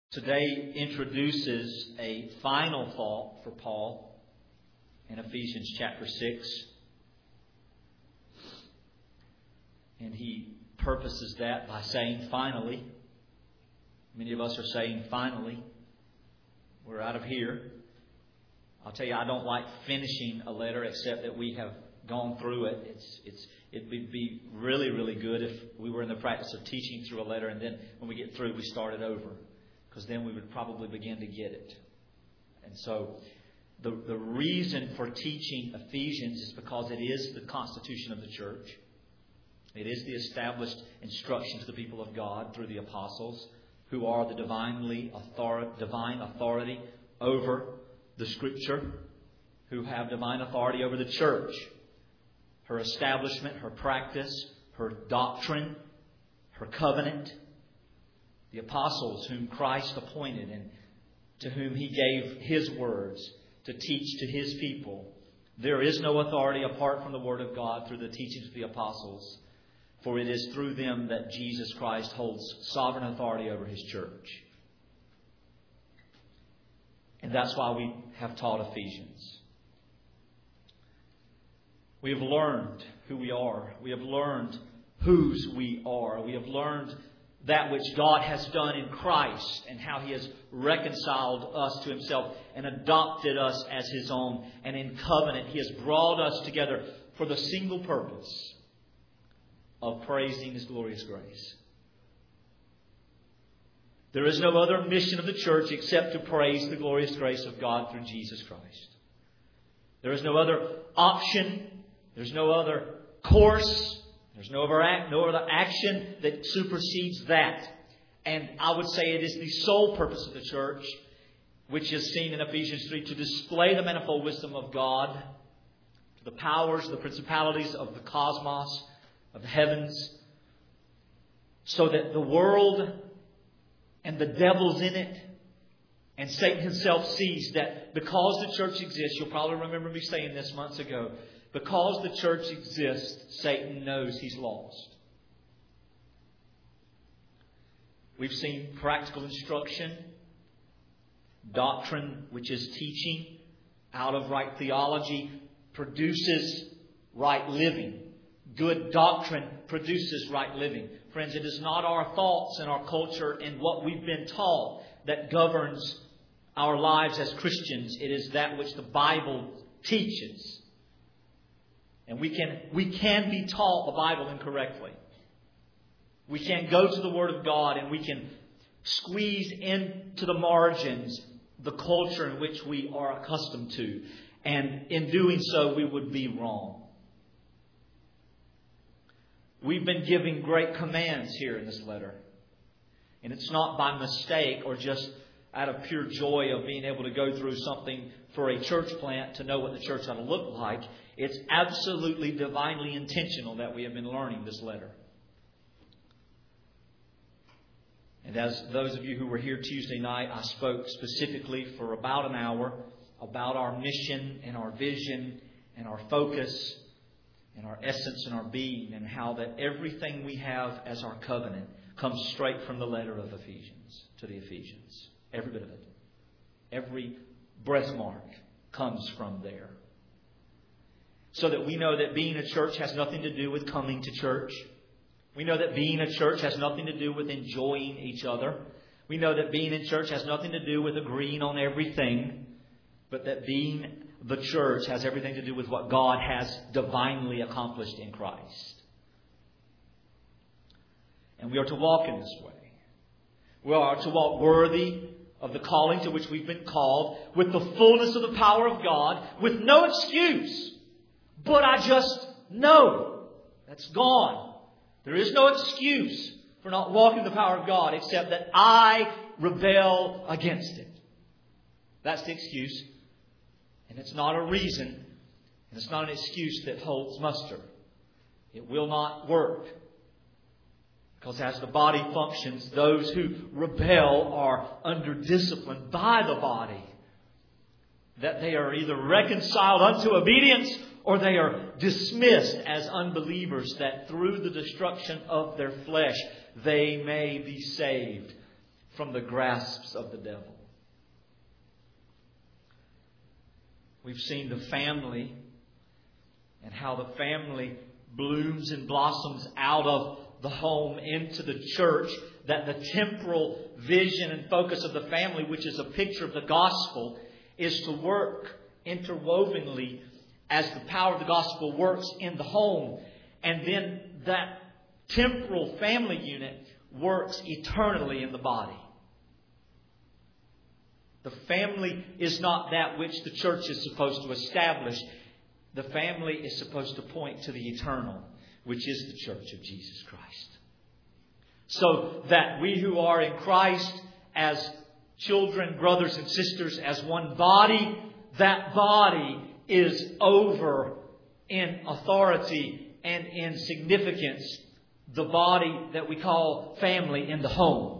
today introduces a final thought for Paul in Ephesians chapter 6. And he purposes that by saying, finally. Many of us are saying, finally. We're out of here. I'll tell you, I don't like finishing a letter except that we have gone through it. It would be really, really good if we were in the practice of teaching through a letter and then when we get through, we start it over. Because then we would probably begin to get it. And so the reason for teaching Ephesians is because it is the constitution of the church. It is the established instruction to the people of God through the apostles, who are the divine authority over the Scripture, who have divine authority over the church, her establishment, her practice, her doctrine, her covenant. The apostles whom Christ appointed and to whom He gave His words to teach to His people. There is no authority apart from the Word of God through the teachings of the apostles, for it is through them that Jesus Christ holds sovereign authority over His church. And that's why we have taught Ephesians. We have learned who we are. We have learned whose we are. We have learned that which God has done in Christ and how He has reconciled us to Himself and adopted us as His own. And in covenant, He has brought us together for the single purpose of praising His glorious grace. There is no other mission of the church except to praise the glorious grace of God through Jesus Christ. There is no other option. There's no other course. There's no other action that supersedes that. And I would say it is the sole purpose of the church, which is seen in Ephesians 3, to display the manifold wisdom of God, the powers, the principalities of the cosmos, of the heavens, so that the world and the devils in it and Satan himself sees that because the church exists, you'll probably remember me saying this months ago, because the church exists, Satan knows he's lost. We've seen practical instruction, doctrine, which is teaching out of right theology, produces right living. Good doctrine produces right living. Friends, it is not our thoughts and our culture and what we've been taught that governs our lives as Christians. It is that which the Bible teaches. And we can be taught the Bible incorrectly. We can go to the Word of God and we can squeeze into the margins the culture in which we are accustomed to. And in doing so, we would be wrong. We've been giving great commands here in this letter. And it's not by mistake or just out of pure joy of being able to go through something for a church plant to know what the church ought to look like. It's absolutely divinely intentional that we have been learning this letter. And as those of you who were here Tuesday night, I spoke specifically for about an hour about our mission and our vision and our focus and our essence and our being, and how that everything we have as our covenant comes straight from the letter of Ephesians to the Ephesians. Every bit of it. Every birthmark comes from there. So that we know that being a church has nothing to do with coming to church. We know that being a church has nothing to do with enjoying each other. We know that being in church has nothing to do with agreeing on everything. But that being the church has everything to do with what God has divinely accomplished in Christ. And we are to walk in this way. We are to walk worthy of the calling to which we've been called, with the fullness of the power of God, with no excuse. But I just know. That's gone. There is no excuse for not walking in the power of God except that I rebel against it. That's the excuse. And it's not a reason, and it's not an excuse that holds muster. It will not work. Because as the body functions, those who rebel are under discipline by the body. That they are either reconciled unto obedience or they are dismissed as unbelievers, that through the destruction of their flesh they may be saved from the grasps of the devil. We've seen the family and how the family blooms and blossoms out of the home into the church, that the temporal vision and focus of the family, which is a picture of the gospel, is to work interwovenly as the power of the gospel works in the home. And then that temporal family unit works eternally in the body. The family is not that which the church is supposed to establish. The family is supposed to point to the eternal, which is the church of Jesus Christ. So that we who are in Christ as children, brothers and sisters, as one body, that body is over in authority and in significance the body that we call family in the home.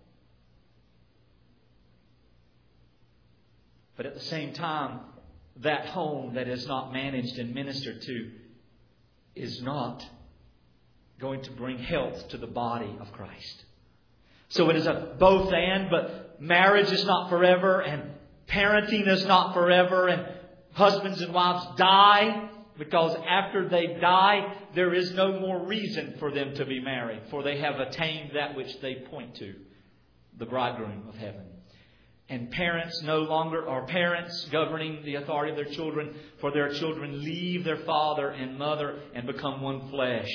But at the same time, that home that is not managed and ministered to is not going to bring health to the body of Christ. So it is a both and, but marriage is not forever and parenting is not forever, and husbands and wives die because after they die, there is no more reason for them to be married, for they have attained that which they point to, the bridegroom of heaven. And parents no longer are parents governing the authority of their children, for their children leave their father and mother and become one flesh.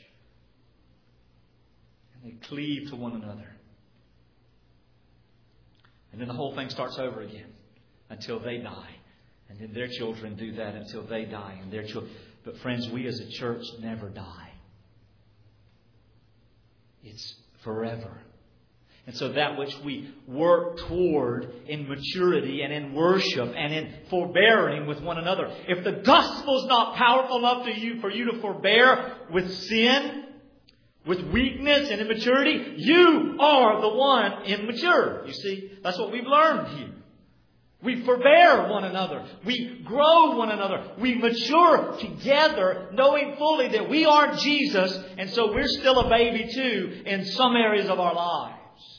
And they cleave to one another. And then the whole thing starts over again until they die. And then their children do that until they die. And their children. But friends, we as a church never die. It's forever. And so that which we work toward in maturity and in worship and in forbearing with one another. If the gospel is not powerful enough for you to forbear with sin, with weakness and immaturity, you are the one immature. You see, that's what we've learned here. We forbear one another. We grow one another. We mature together, knowing fully that we aren't Jesus, and so we're still a baby too in some areas of our lives.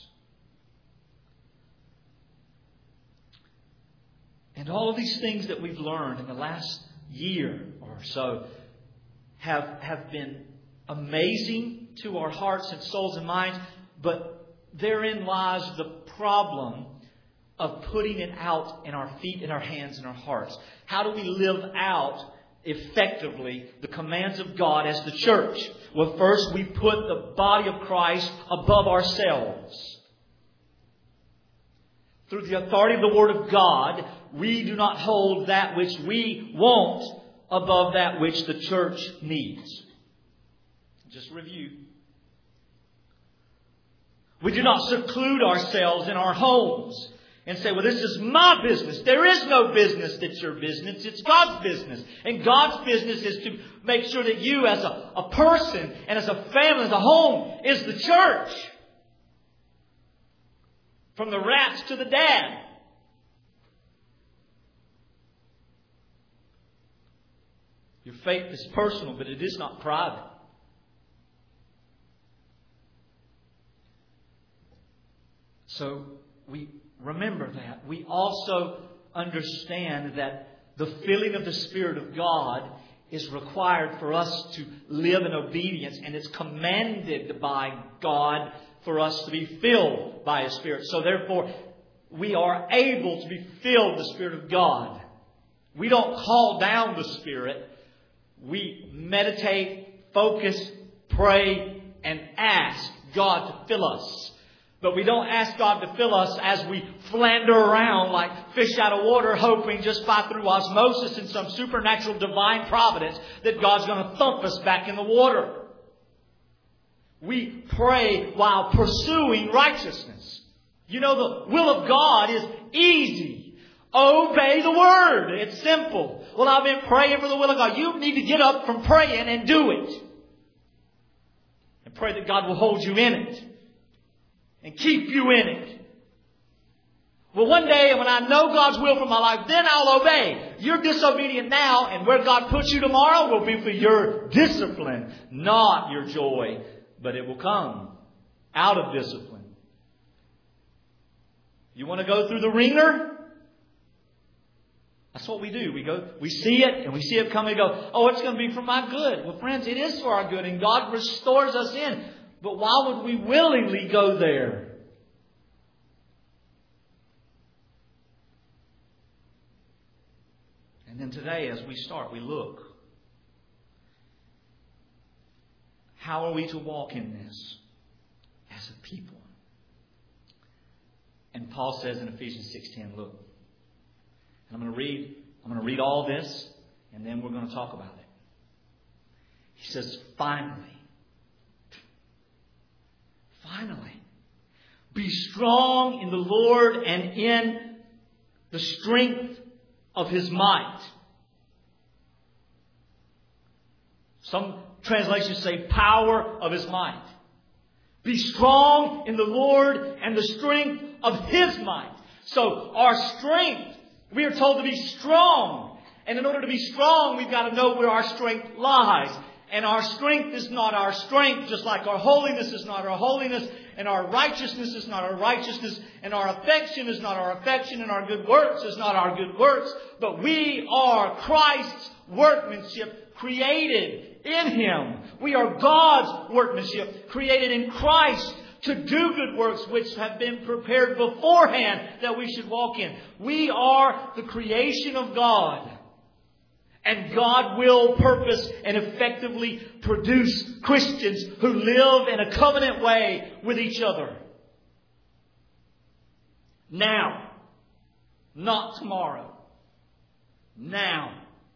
And all of these things that we've learned in the last year or so have been amazing to our hearts and souls and minds, but therein lies the problem of putting it out in our feet, in our hands, in our hearts. How do we live out effectively the commands of God as the church? Well, first we put the body of Christ above ourselves. Through the authority of the Word of God, we do not hold that which we want above that which the church needs. Just review. We do not seclude ourselves in our homes and say, well, this is my business. There is no business that's your business. It's God's business. And God's business is to make sure that you as a person and as a family, as a home, is the church. From the rats to the dad. Your faith is personal, but it is not private. So we remember that. We also understand that the filling of the Spirit of God is required for us to live in obedience, and it's commanded by God for us to be filled by His Spirit. So therefore, we are able to be filled with the Spirit of God. We don't call down the Spirit. We meditate, focus, pray, and ask God to fill us. But we don't ask God to fill us as we flounder around like fish out of water, hoping just by through osmosis and some supernatural divine providence that God's going to thump us back in the water. We pray while pursuing righteousness. You know, the will of God is easy. Obey the Word. It's simple. Well, I've been praying for the will of God. You need to get up from praying and do it. And pray that God will hold you in it. And keep you in it. Well, one day when I know God's will for my life, then I'll obey. You're disobedient now, and where God puts you tomorrow will be for your discipline, not your joy. But it will come out of discipline. You want to go through the ringer? That's what we do. We see it, and we see it coming and go, oh, it's going to be for my good. Well, friends, it is for our good, and God restores us in. But why would we willingly go there? And then today, as we start, we look. How are we to walk in this as a people? And Paul says in Ephesians 6:10, look, and I'm going to read all this, and then we're going to talk about it. He says, finally, be strong in the Lord and in the strength of His might. Some translations say power of His might. Be strong in the Lord and the strength of His might. So our strength, we are told to be strong. And in order to be strong, we've got to know where our strength lies. And our strength is not our strength, just like our holiness is not our holiness, and our righteousness is not our righteousness, and our affection is not our affection, and our good works is not our good works. But we are Christ's workmanship, created in Him. We are God's workmanship, created in Christ to do good works which have been prepared beforehand that we should walk in. We are the creation of God. And God will purpose and effectively produce Christians who live in a covenant way with each other. Now. Not tomorrow. Now.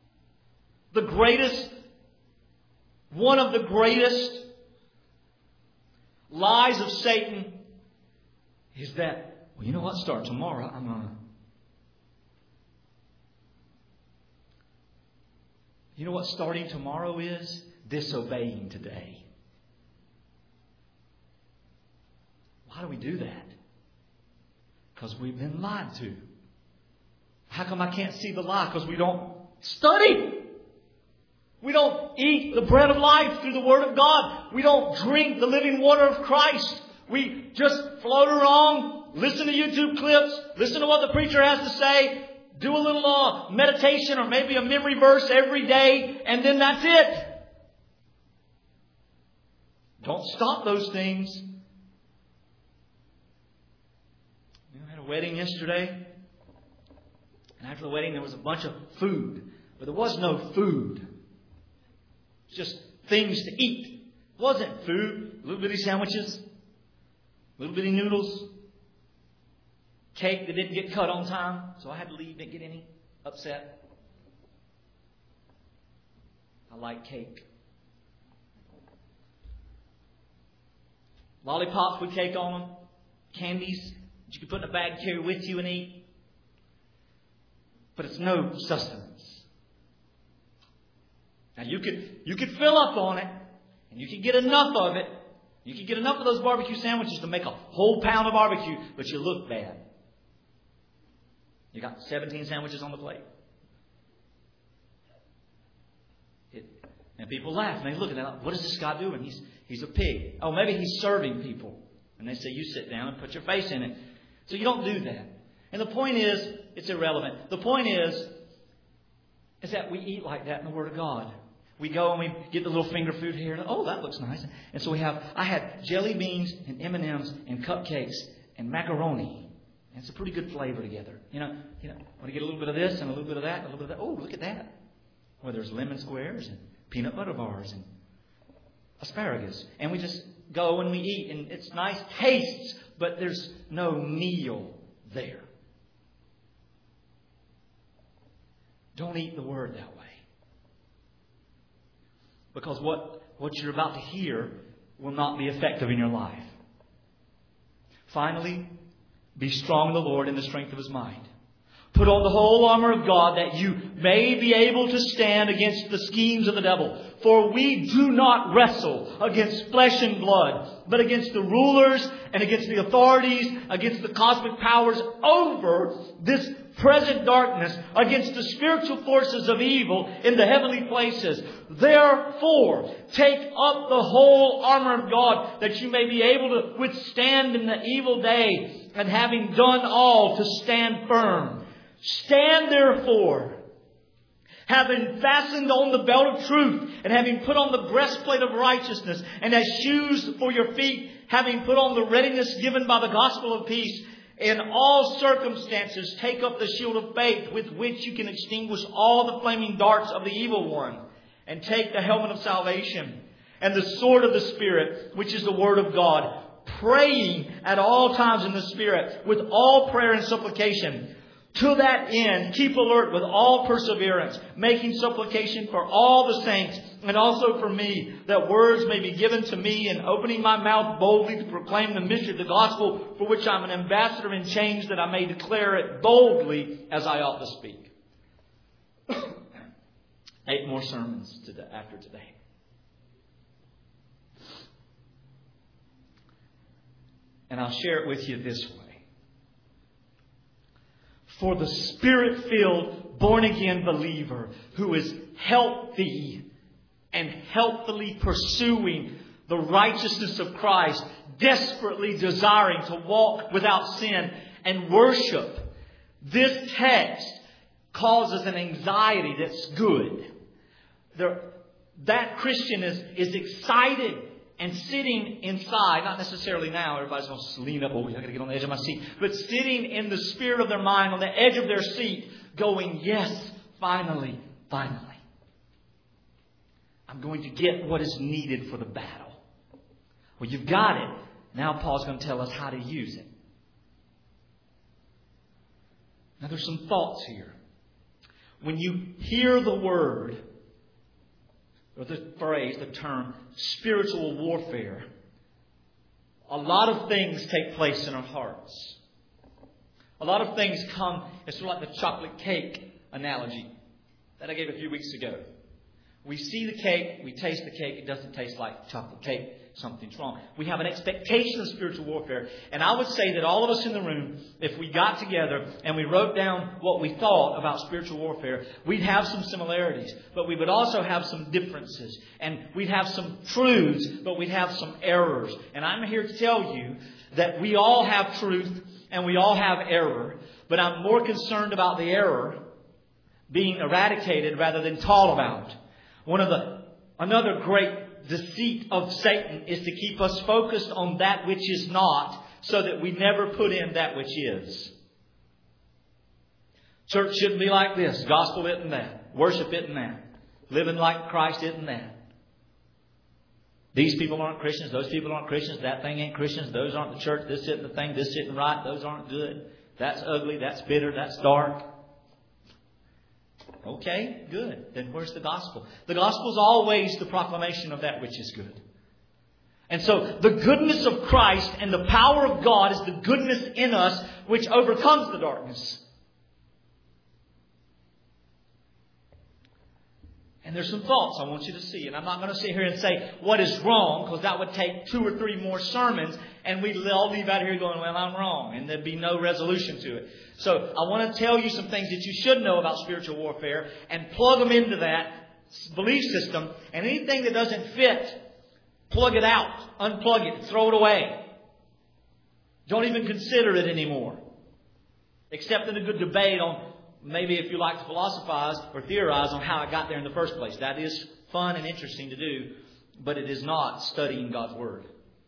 One of the greatest lies of Satan is that, well, you know what? Start tomorrow. You know what starting tomorrow is? Disobeying today. Why do we do that? Because we've been lied to. How come I can't see the lie? Because we don't study. We don't eat the bread of life through the Word of God. We don't drink the living water of Christ. We just float around, listen to YouTube clips, listen to what the preacher has to say, do a little meditation or maybe a memory verse every day, and then that's it. Don't stop those things. I had a wedding yesterday, and after the wedding there was a bunch of food, but there was no food. It's just things to eat. It wasn't food. Little bitty sandwiches, little bitty noodles, cake that didn't get cut on time, so I had to leave, didn't get any. Upset. I like cake. Lollipops with cake on them. Candies that you can put in a bag, carry with you and eat. But it's no sustenance. Now you could fill up on it, and you can get enough of it. You can get enough of those barbecue sandwiches to make a whole pound of barbecue, but you look bad. You got 17 sandwiches on the plate. And people laugh and they look at that. What is this guy doing? He's a pig. Oh, maybe he's serving people. And they say, you sit down and put your face in it. So you don't do that. And the point is, it's irrelevant. The point is that we eat like that in the Word of God. We go and we get the little finger food here. And, oh, that looks nice. And so I had jelly beans and M&Ms and cupcakes and macaroni. And it's a pretty good flavor together. You know, want to get a little bit of this and a little bit of that and a little bit of that. Oh, look at that. Well, there's lemon squares and peanut butter bars and asparagus. And we just go and we eat. And it's nice tastes, but there's no meal there. Don't eat the Word that way. Because what you're about to hear will not be effective in your life. Finally, be strong in the Lord in the strength of His might. Put on the whole armor of God that you may be able to stand against the schemes of the devil. For we do not wrestle against flesh and blood, but against the rulers and against the authorities, against the cosmic powers over this present darkness, against the spiritual forces of evil in the heavenly places. Therefore, take up the whole armor of God that you may be able to withstand in the evil day, and having done all, to stand firm. Stand therefore, having fastened on the belt of truth, and having put on the breastplate of righteousness, and as shoes for your feet, having put on the readiness given by the gospel of peace. In all circumstances, take up the shield of faith with which you can extinguish all the flaming darts of the evil one. And take the helmet of salvation and the sword of the Spirit, which is the Word of God, praying at all times in the Spirit with all prayer and supplication. To that end, keep alert with all perseverance, making supplication for all the saints, and also for me, that words may be given to me in opening my mouth boldly to proclaim the mystery of the gospel, for which I'm an ambassador in chains, that I may declare it boldly as I ought to speak. 8 more sermons after today. And I'll share it with you this way. For the Spirit-filled, born-again believer who is healthy and healthily pursuing the righteousness of Christ, desperately desiring to walk without sin and worship, this text causes an anxiety that's good. That Christian is excited and sitting inside, not necessarily now, everybody's going to lean up, oh, I got to get on the edge of my seat, but sitting in the spirit of their mind, on the edge of their seat, going, yes, finally, finally. I'm going to get what is needed for the battle. Well, you've got it. Now Paul's going to tell us how to use it. Now there's some thoughts here. When you hear the word, or the phrase, the term, spiritual warfare, a lot of things take place in our hearts. A lot of things come, it's sort of like the chocolate cake analogy that I gave a few weeks ago. We see the cake, we taste the cake, it doesn't taste like chocolate cake. Something's wrong. We have an expectation of spiritual warfare. And I would say that all of us in the room, if we got together and we wrote down what we thought about spiritual warfare, we'd have some similarities, but we would also have some differences. And we'd have some truths, but we'd have some errors. And I'm here to tell you that we all have truth and we all have error, but I'm more concerned about the error being eradicated rather than taught about. Another great deceit of Satan is to keep us focused on that which is not, so that we never put in that which is. Church shouldn't be like this. Gospel isn't that. Worship isn't that. Living like Christ isn't that. These people aren't Christians. Those people aren't Christians. That thing ain't Christians. Those aren't the church. This isn't the thing. This isn't right. Those aren't good. That's ugly. That's bitter. That's dark. Okay, good. Then where's the gospel? The gospel is always the proclamation of that which is good. And so the goodness of Christ and the power of God is the goodness in us which overcomes the darkness. And there's some thoughts I want you to see. And I'm not going to sit here and say what is wrong, because that would take 2 or 3 more sermons. And we'd all leave out here going, well, I'm wrong. And there'd be no resolution to it. So I want to tell you some things that you should know about spiritual warfare and plug them into that belief system. And anything that doesn't fit, plug it out, unplug it, throw it away. Don't even consider it anymore. Except in a good debate on, maybe if you like to philosophize or theorize on how it got there in the first place. That is fun and interesting to do, but it is not studying God's Word.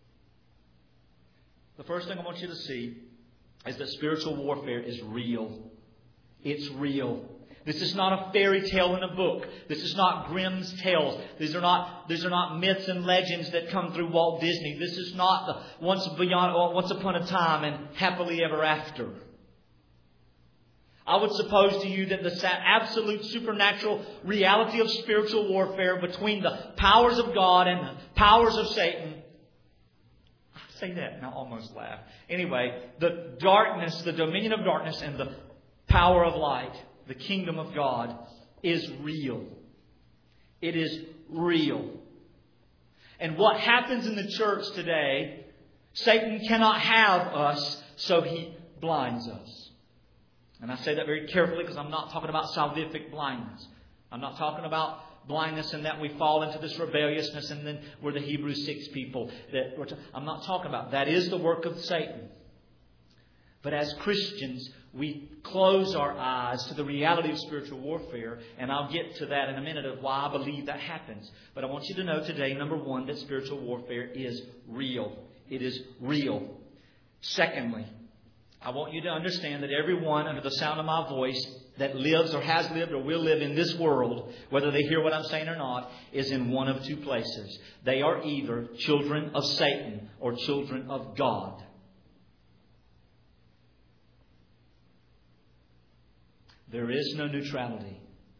The first thing I want you to see is that spiritual warfare is real. It's real. This is not a fairy tale in a book. This is not Grimm's tales. These are not myths and legends that come through Walt Disney. This is not the once upon a time and happily ever after. I would suppose to you that the absolute supernatural reality of spiritual warfare between the powers of God and the powers of Satan. I say that and I almost laugh. Anyway, the darkness, the dominion of darkness and the power of light, the kingdom of God, is real. It is real. And what happens in the church today, Satan cannot have us, so he blinds us. And I say that very carefully because I'm not talking about salvific blindness. I'm not talking about blindness in that we fall into this rebelliousness and then we're the Hebrews 6 people. I'm not talking about. That is the work of Satan. But as Christians, we close our eyes to the reality of spiritual warfare. And I'll get to that in a minute of why I believe that happens. But I want you to know today, number one, that spiritual warfare is real. It is real. Secondly, I want you to understand that everyone under the sound of my voice that lives or has lived or will live in this world, whether they hear what I'm saying or not, is in one of two places. They are either children of Satan or children of God. There is no neutrality.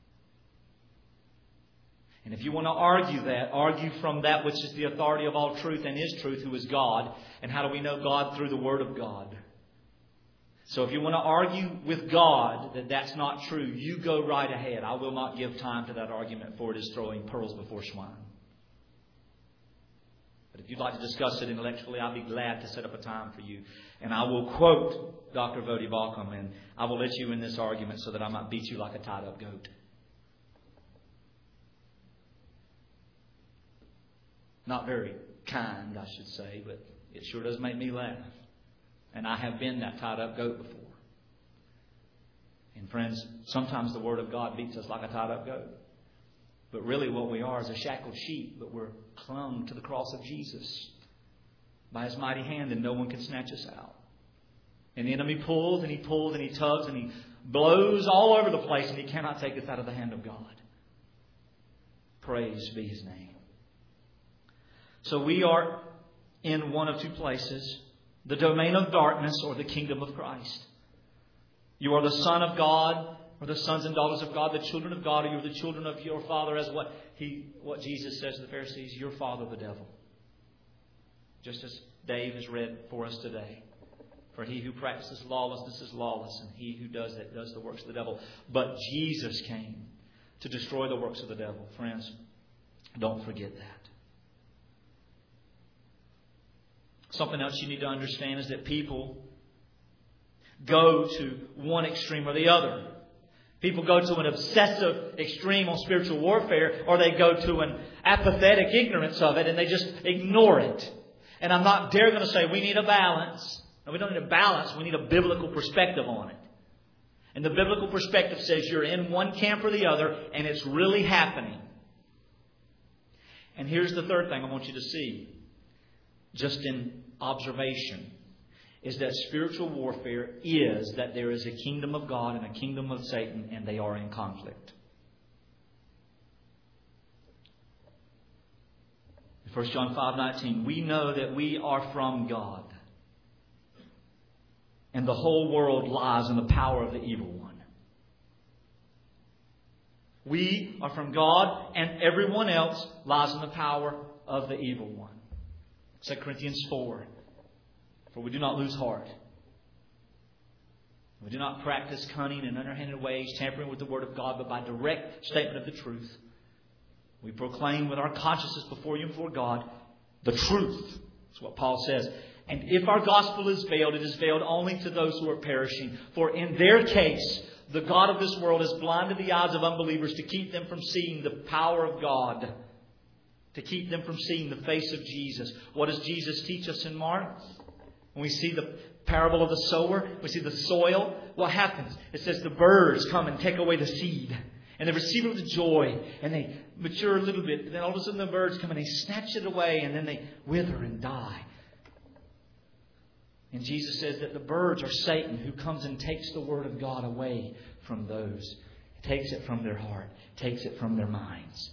And if you want to argue that, argue from that which is the authority of all truth and is truth, who is God. And how do we know God? Through the Word of God. So if you want to argue with God that that's not true, you go right ahead. I will not give time to that argument, for it is throwing pearls before swine. But if you'd like to discuss it intellectually, I'll be glad to set up a time for you. And I will quote Dr. Voddie Baucham, and I will let you in this argument so that I might beat you like a tied-up goat. Not very kind, I should say, but it sure does make me laugh. And I have been that tied-up goat before. And friends, sometimes the Word of God beats us like a tied-up goat. But really what we are is a shackled sheep, but we're clung to the cross of Jesus by His mighty hand, and no one can snatch us out. And the enemy pulls and he pulls and he tugs and he blows all over the place, and he cannot take us out of the hand of God. Praise be His name. So we are in one of two places: the domain of darkness or the kingdom of Christ. You are the son of God, or the sons and daughters of God, the children of God, or you're the children of your father, as what Jesus says to the Pharisees, your father the devil. Just as Dave has read for us today. For he who practices lawlessness is lawless, and he who does that does the works of the devil. But Jesus came to destroy the works of the devil. Friends, don't forget that. Something else you need to understand is that people go to one extreme or the other. People go to an obsessive extreme on spiritual warfare, or they go to an apathetic ignorance of it and they just ignore it. And I'm not dare going to say we need a balance. No, we don't need a balance. We need a biblical perspective on it. And the biblical perspective says you're in one camp or the other, and it's really happening. And here's the third thing I want you to see, just in observation, is that spiritual warfare is that there is a kingdom of God and a kingdom of Satan, and they are in conflict. 1 John 5:19, we know that we are from God, and the whole world lies in the power of the evil one. We are from God, and everyone else lies in the power of the evil one. 2 Corinthians 4. For we do not lose heart. We do not practice cunning and underhanded ways, tampering with the word of God, but by direct statement of the truth, we proclaim with our consciences before you and before God the truth. That's what Paul says. And if our gospel is veiled, it is veiled only to those who are perishing. For in their case, the God of this world has blinded the eyes of unbelievers to keep them from seeing the power of God, to keep them from seeing the face of Jesus. What does Jesus teach us in Mark? When we see the parable of the sower, we see the soil. What happens? It says the birds come and take away the seed. And they receive it with joy. And they mature a little bit. And then all of a sudden the birds come and they snatch it away. And then they wither and die. And Jesus says that the birds are Satan, who comes and takes the word of God away from those. He takes it from their heart. Takes it from their minds.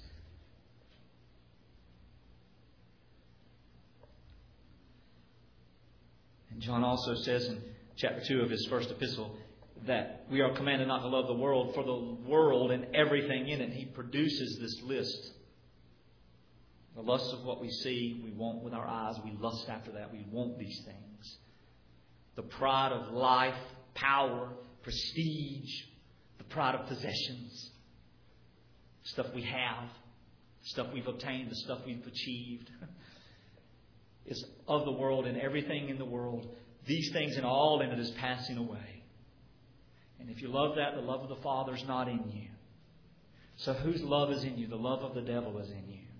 And John also says in chapter 2 of his first epistle that we are commanded not to love the world, for the world and everything in it. He produces this list. The lust of what we see, we want with our eyes. We lust after that. We want these things. The pride of life, power, prestige, the pride of possessions, stuff we have, stuff we've obtained, the stuff we've achieved, is of the world, and everything in the world, these things and all in it is passing away. And if you love that, the love of the Father is not in you. So whose love is in you? The love of the devil is in you.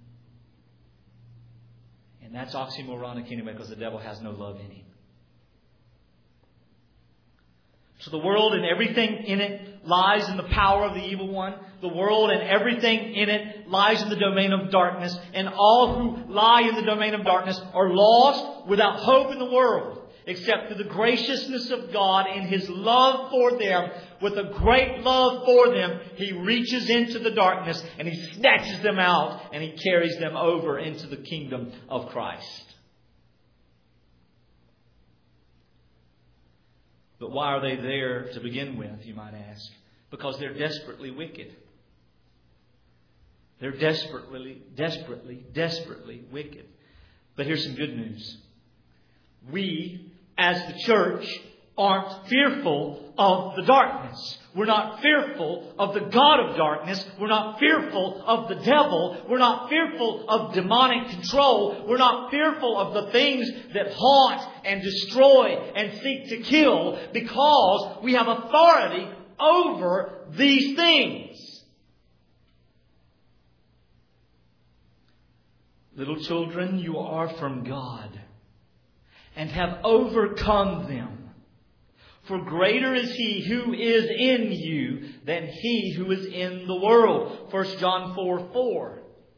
And that's oxymoronic anyway, because the devil has no love in him. So the world and everything in it lies in the power of the evil one. The world and everything in it lies in the domain of darkness. And all who lie in the domain of darkness are lost without hope in the world, except through the graciousness of God in His love for them. With a great love for them, He reaches into the darkness and He snatches them out and He carries them over into the kingdom of Christ. But why are they there to begin with, you might ask? Because they're desperately wicked. They're desperately wicked. But here's some good news. We, as the church, aren't fearful of the darkness. We're not fearful of the god of darkness. We're not fearful of the devil. We're not fearful of demonic control. We're not fearful of the things that haunt and destroy and seek to kill, because we have authority over these things. Little children, you are from God and have overcome them. For greater is He who is in you than he who is in the world. 1 John 4:4.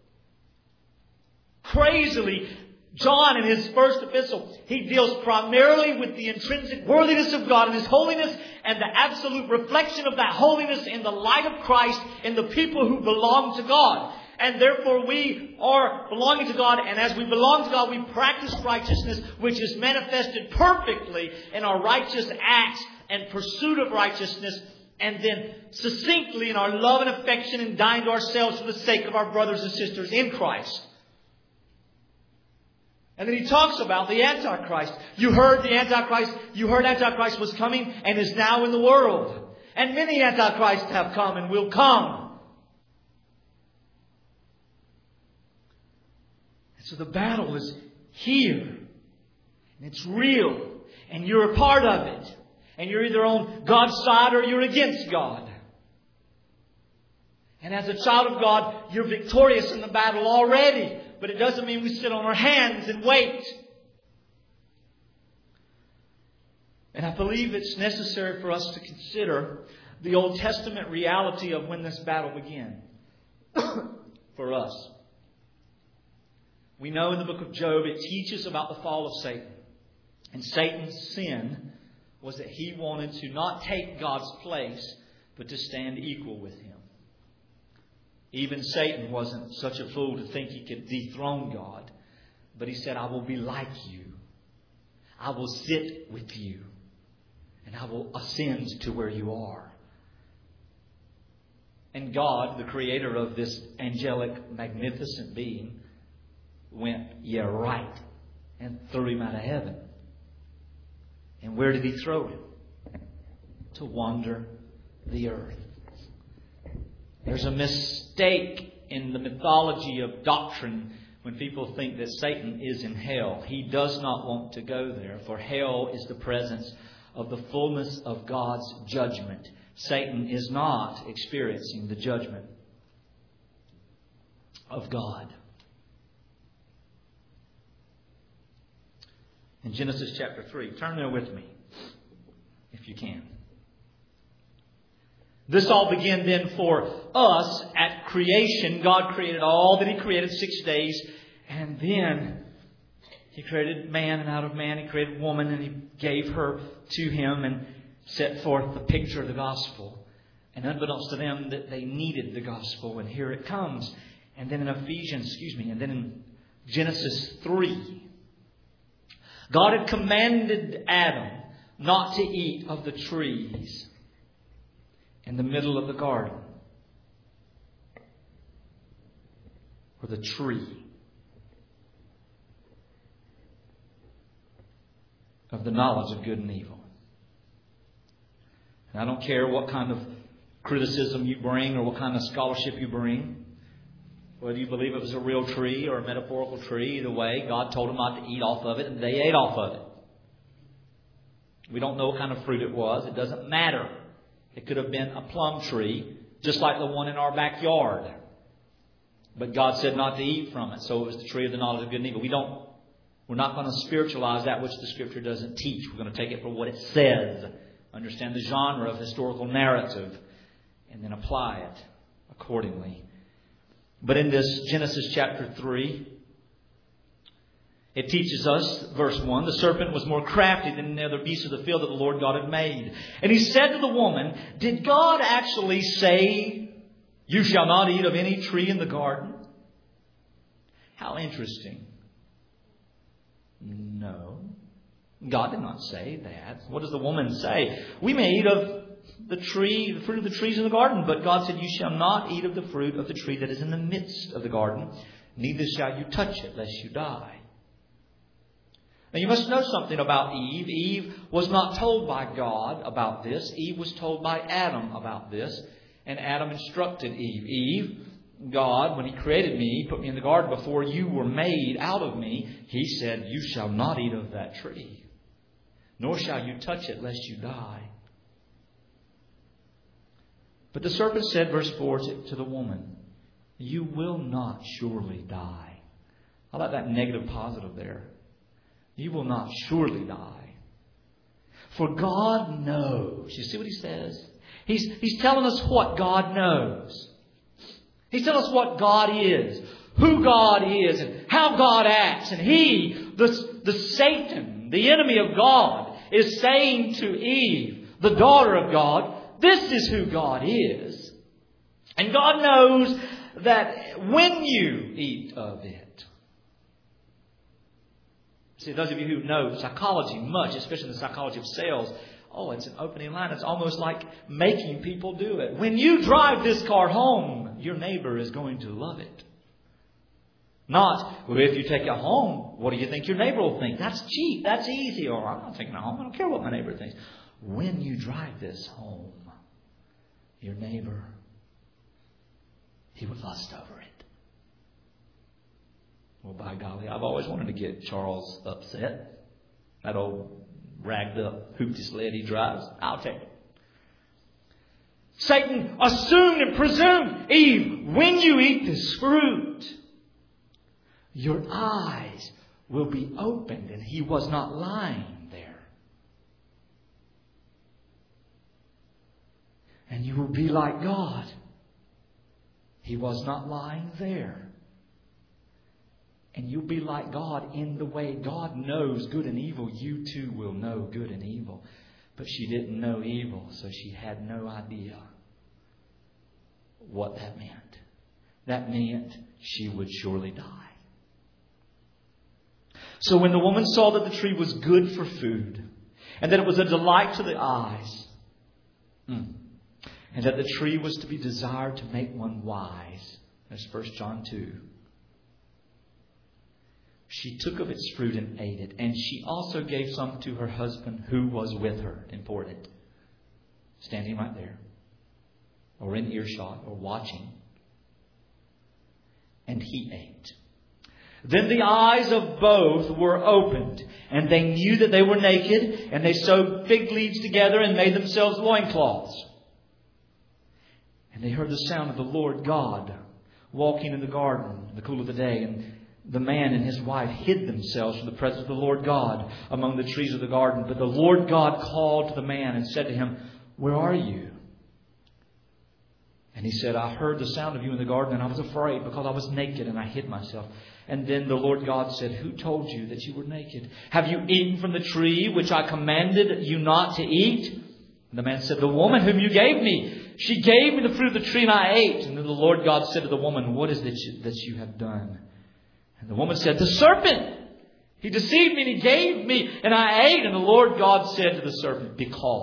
Crazily, John in his first epistle, he deals primarily with the intrinsic worthiness of God and His holiness and the absolute reflection of that holiness in the light of Christ in the people who belong to God. And therefore we are belonging to God. And as we belong to God, we practice righteousness, which is manifested perfectly in our righteous acts and pursuit of righteousness. And then succinctly in our love and affection and dying to ourselves for the sake of our brothers and sisters in Christ. And then he talks about the Antichrist. You heard Antichrist was coming and is now in the world. And many Antichrists have come and will come. So the battle is here. And it's real. And you're a part of it. And you're either on God's side or you're against God. And as a child of God, you're victorious in the battle already. But it doesn't mean we sit on our hands and wait. And I believe it's necessary for us to consider the Old Testament reality of when this battle began. For us. We know in the book of Job, it teaches about the fall of Satan. And Satan's sin was that he wanted to not take God's place, but to stand equal with Him. Even Satan wasn't such a fool to think he could dethrone God. But he said, I will be like you. I will sit with you. And I will ascend to where you are. And God, the creator of this angelic, magnificent being, went, yeah, right, and threw him out of heaven. And where did He throw him? To wander the earth. There's a mistake in the mythology of doctrine when people think that Satan is in hell. He does not want to go there, for hell is the presence of the fullness of God's judgment. Satan is not experiencing the judgment of God. In Genesis chapter 3. Turn there with me, if you can. This all began then for us at creation. God created all that He created 6 days. And then He created man, and out of man He created woman, and He gave her to him and set forth the picture of the gospel. And unbeknownst to them that they needed the gospel. And here it comes. And then in Genesis 3. God had commanded Adam not to eat of the trees in the middle of the garden. Or the tree of the knowledge of good and evil. And I don't care what kind of criticism you bring or what kind of scholarship you bring. Whether you believe it was a real tree or a metaphorical tree, either way, God told them not to eat off of it, and they ate off of it. We don't know what kind of fruit it was. It doesn't matter. It could have been a plum tree, just like the one in our backyard. But God said not to eat from it. So it was the tree of the knowledge of good and evil. We're not going to spiritualize that which the Scripture doesn't teach. We're going to take it for what it says. Understand the genre of historical narrative. And then apply it accordingly. But in this Genesis chapter 3, it teaches us, verse 1, the serpent was more crafty than the other beasts of the field that the Lord God had made. And he said to the woman, did God actually say, you shall not eat of any tree in the garden? How interesting. No. God did not say that. What does the woman say? We may eat of the fruit of the trees in the garden. But God said, you shall not eat of the fruit of the tree that is in the midst of the garden. Neither shall you touch it, lest you die. Now you must know something about Eve. Eve was not told by God about this. Eve was told by Adam about this. And Adam instructed Eve. Eve, God, when He created me, He put me in the garden before you were made out of me. He said, you shall not eat of that tree. Nor shall you touch it, lest you die. But the serpent said, verse 4, to the woman, you will not surely die. I like that negative positive there. You will not surely die. For God knows. You see what He says? He's telling us what God knows. He's telling us what God is, who God is, and how God acts. And He, the Satan, the enemy of God, is saying to Eve, the daughter of God, this is who God is. And God knows that when you eat of it. See, those of you who know psychology much, especially the psychology of sales, it's an opening line. It's almost like making people do it. When you drive this car home, your neighbor is going to love it. Not, well, if you take it home, what do you think your neighbor will think? That's cheap. That's easy. Or I'm not taking it home. I don't care what my neighbor thinks. When you drive this home, your neighbor, he would lust over it. Well, by golly, I've always wanted to get Charles upset. That old ragged up hoopty sled he drives. I'll take it. Satan assumed and presumed, Eve, when you eat this fruit, your eyes will be opened. And he was not lying there. And you will be like God. He was not lying there. And you'll be like God in the way God knows good and evil. You too will know good and evil. But she didn't know evil, so she had no idea what that meant. That meant she would surely die. So when the woman saw that the tree was good for food, and that it was a delight to the eyes, and that the tree was to be desired to make one wise, that's 1 John 2. She took of its fruit and ate it. And she also gave some to her husband who was with her. Important. Standing right there. Or in earshot. Or watching. And he ate. Then the eyes of both were opened. And they knew that they were naked. And they sewed fig leaves together and made themselves loincloths. And they heard the sound of the Lord God walking in the garden in the cool of the day. And the man and his wife hid themselves from the presence of the Lord God among the trees of the garden. But the Lord God called to the man and said to him, where are you? And he said, I heard the sound of you in the garden and I was afraid because I was naked and I hid myself. And then the Lord God said, who told you that you were naked? Have you eaten from the tree which I commanded you not to eat? And the man said, the woman whom you gave me, she gave me the fruit of the tree and I ate. And then the Lord God said to the woman, what is it that you have done? And the woman said, the serpent, he deceived me and he gave me and I ate. And the Lord God said to the serpent,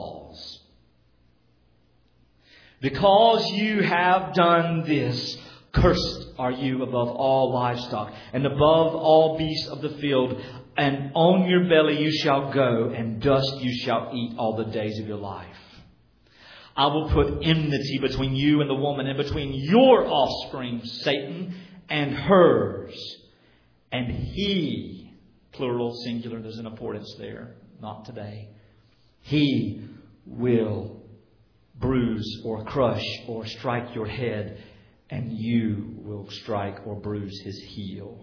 because you have done this, cursed are you above all livestock and above all beasts of the field. And on your belly you shall go, and dust you shall eat all the days of your life. I will put enmity between you and the woman, and between your offspring, Satan, and hers. And he, plural, singular, there's an importance there, not today. He will bruise or crush or strike your head, and you will strike or bruise his heel.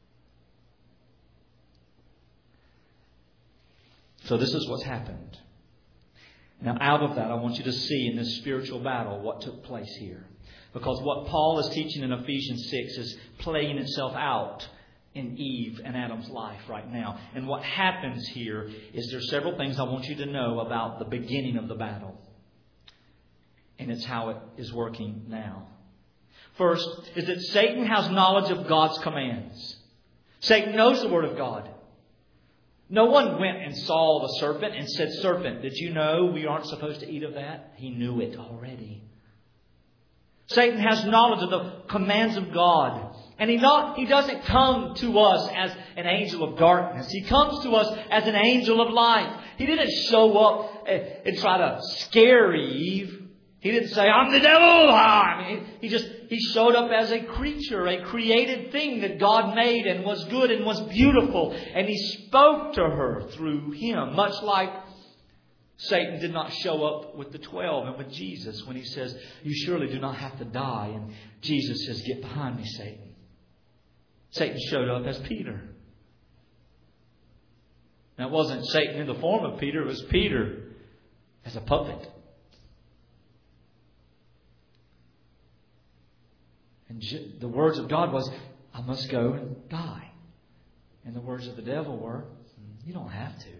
So this is what's happened. Now out of that, I want you to see in this spiritual battle what took place here. Because what Paul is teaching in Ephesians 6 is playing itself out in Eve and Adam's life right now. And what happens here is there's several things I want you to know about the beginning of the battle. And it's how it is working now. First is that Satan has knowledge of God's commands. Satan knows the Word of God. No one went and saw the serpent and said, "Serpent, did you know we aren't supposed to eat of that?" He knew it already. Satan has knowledge of the commands of God. And he doesn't come to us as an angel of darkness. He comes to us as an angel of light. He didn't show up and try to scare Eve. He didn't say, "I'm the devil." He showed up as a creature, a created thing that God made and was good and was beautiful. And He spoke to her through Him, much like Satan did not show up with the 12 and with Jesus when He says, "You surely do not have to die." And Jesus says, "Get behind me, Satan." Satan showed up as Peter. Now it wasn't Satan in the form of Peter, it was Peter as a puppet. And the words of God was, "I must go and die." And the words of the devil were, "You don't have to."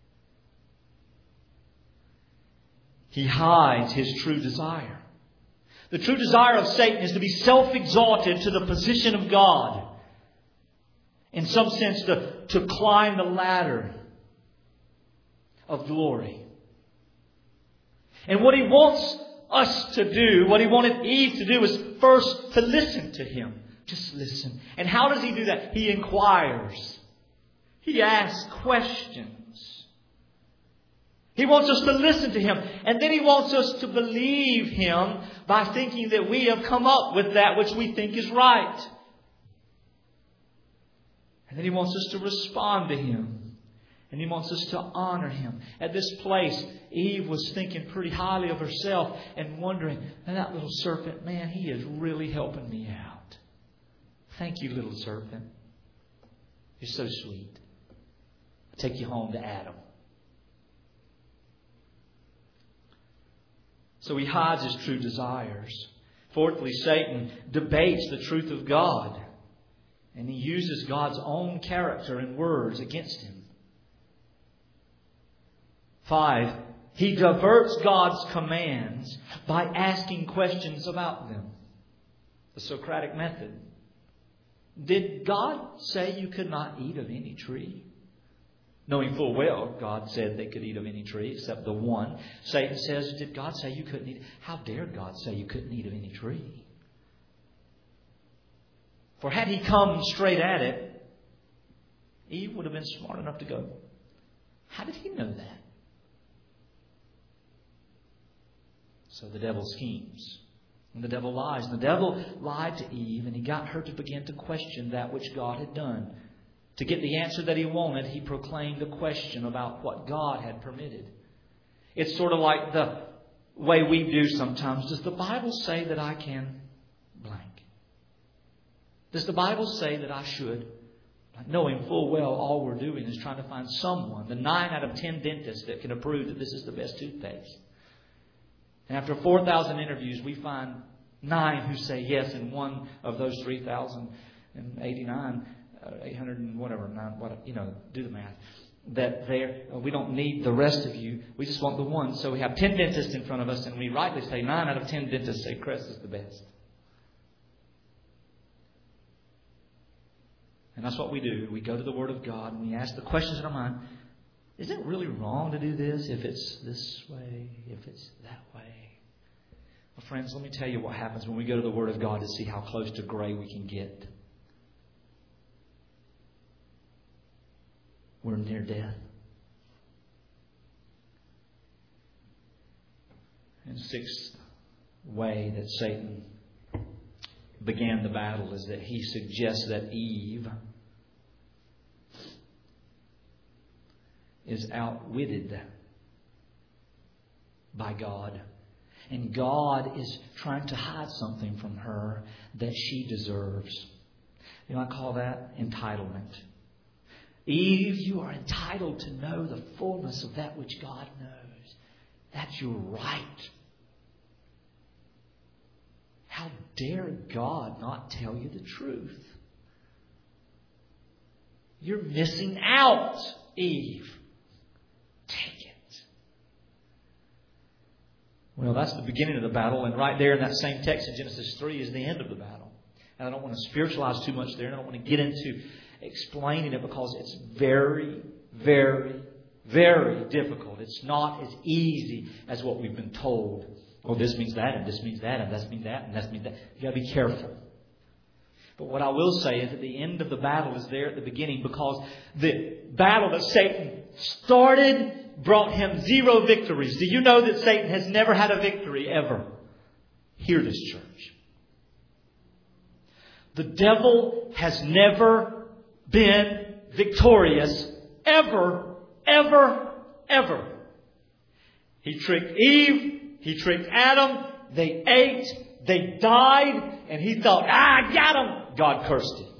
He hides his true desire. The true desire of Satan is to be self-exalted to the position of God. In some sense, to climb the ladder of glory. And what he wants us to do, what he wanted Eve to do, is first to listen to him. Just listen. And how does he do that? He inquires. He asks questions. He wants us to listen to him. And then he wants us to believe him by thinking that we have come up with that which we think is right. And then he wants us to respond to him. And he wants us to honor him. At this place, Eve was thinking pretty highly of herself and wondering, "That little serpent, man, he is really helping me out. Thank you, little serpent. You're so sweet. I'll take you home to Adam." So he hides his true desires. Fourthly, Satan debates the truth of God. And he uses God's own character and words against him. 5, he diverts God's commands by asking questions about them. The Socratic method. Did God say you could not eat of any tree? Knowing full well God said they could eat of any tree except the one. Satan says, "Did God say you couldn't eat? How dare God say you couldn't eat of any tree?" For had he come straight at it, Eve would have been smart enough to go, "How did he know that?" So the devil schemes. And the devil lies. And the devil lied to Eve, and he got her to begin to question that which God had done. To get the answer that he wanted, he proclaimed a question about what God had permitted. It's sort of like the way we do sometimes. Does the Bible say that I can blank? Does the Bible say that I should? Knowing full well all we're doing is trying to find someone, the 9 out of 10 dentists that can approve that this is the best toothpaste. And after 4,000 interviews, we find 9 who say yes, and one of those 3,089, 800 and whatever, 9, do the math. That we don't need the rest of you. We just want the one. So we have 10 dentists in front of us, and we rightly say 9 out of 10 dentists say Crest is the best. And that's what we do. We go to the Word of God and we ask the questions in our mind. Is it really wrong to do this if it's this way, if it's that way? Well, friends, let me tell you what happens when we go to the Word of God to see how close to gray we can get. We're near death. And sixth way that Satan began the battle is that he suggests that Eve is outwitted by God. And God is trying to hide something from her that she deserves. You know, I call that entitlement. Eve, you are entitled to know the fullness of that which God knows. That's your right. How dare God not tell you the truth? You're missing out, Eve. Take it. Well, that's the beginning of the battle. And right there in that same text in Genesis 3 is the end of the battle. And I don't want to spiritualize too much there. And I don't want to get into explaining it because it's very, very, very difficult. It's not as easy as what we've been told. Oh, this means that, and this means that, and this means that, and this means that. You've got to be careful. But what I will say is that the end of the battle is there at the beginning, because the battle that Satan started brought him 0 victories. Do you know that Satan has never had a victory ever? Hear this, church. The devil has never been victorious ever, ever, ever. He tricked Eve. He tricked Adam. They ate. They died. And he thought, I got him. God cursed him.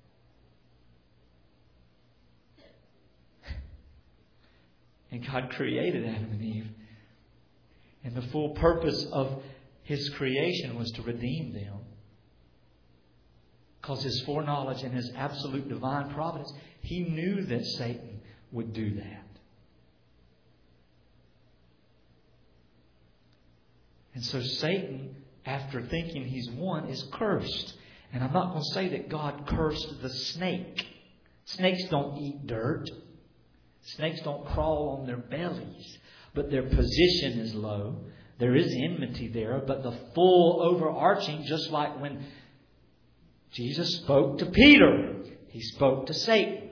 And God created Adam and Eve. And the full purpose of His creation was to redeem them. Because His foreknowledge and His absolute divine providence, He knew that Satan would do that. And so Satan, after thinking he's won, is cursed. And I'm not going to say that God cursed the snake. Snakes don't eat dirt. Snakes don't crawl on their bellies. But their position is low. There is enmity there. But the full overarching, just like when Jesus spoke to Peter, He spoke to Satan.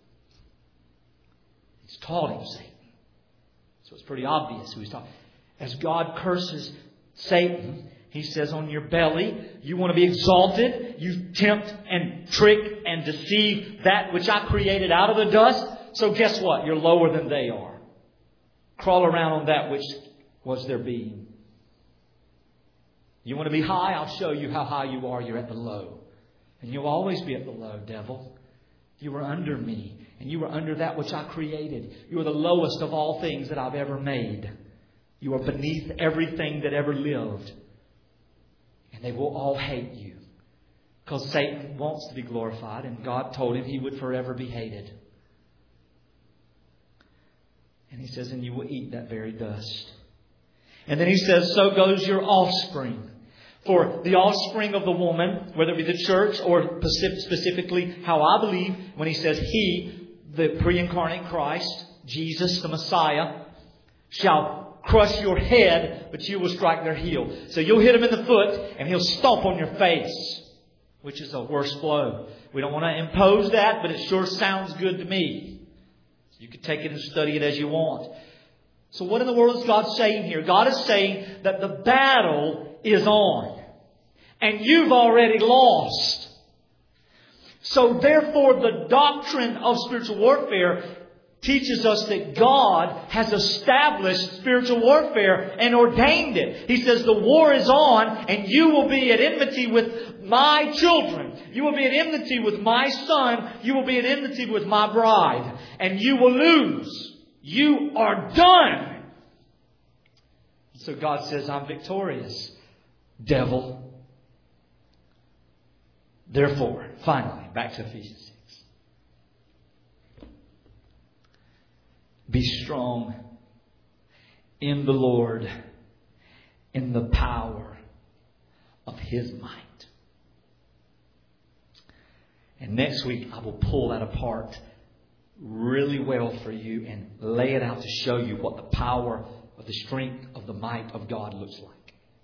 He's taught him Satan. So it's pretty obvious who He's taught. As God curses Satan, He says, on your belly, you want to be exalted. You tempt and trick and deceive that which I created out of the dust. So guess what? You're lower than they are. Crawl around on that which was their being. You want to be high? I'll show you how high you are. You're at the low. And you'll always be at the low, devil. You were under me. And you were under that which I created. You are the lowest of all things that I've ever made. You are beneath everything that ever lived. And they will all hate you. Because Satan wants to be glorified. And God told him he would forever be hated. And He says, and you will eat that very dust. And then He says, so goes your offspring. For the offspring of the woman, whether it be the church or specifically how I believe, when He says He, the pre-incarnate Christ, Jesus, the Messiah, shall crush your head, but you will strike their heel. So you'll hit him in the foot and he'll stomp on your face, which is a worse blow. We don't want to impose that, but it sure sounds good to me. You can take it and study it as you want. So what in the world is God saying here? God is saying that the battle is on. And you've already lost. So therefore the doctrine of spiritual warfare teaches us that God has established spiritual warfare and ordained it. He says the war is on and you will be at enmity with my children. You will be at enmity with my son. You will be at enmity with my bride. And you will lose. You are done. So God says, I'm victorious, devil. Therefore, finally, back to Ephesians 6. Be strong in the Lord, in the power of His might. And next week, I will pull that apart really well for you and lay it out to show you what the power of the strength of the might of God looks like.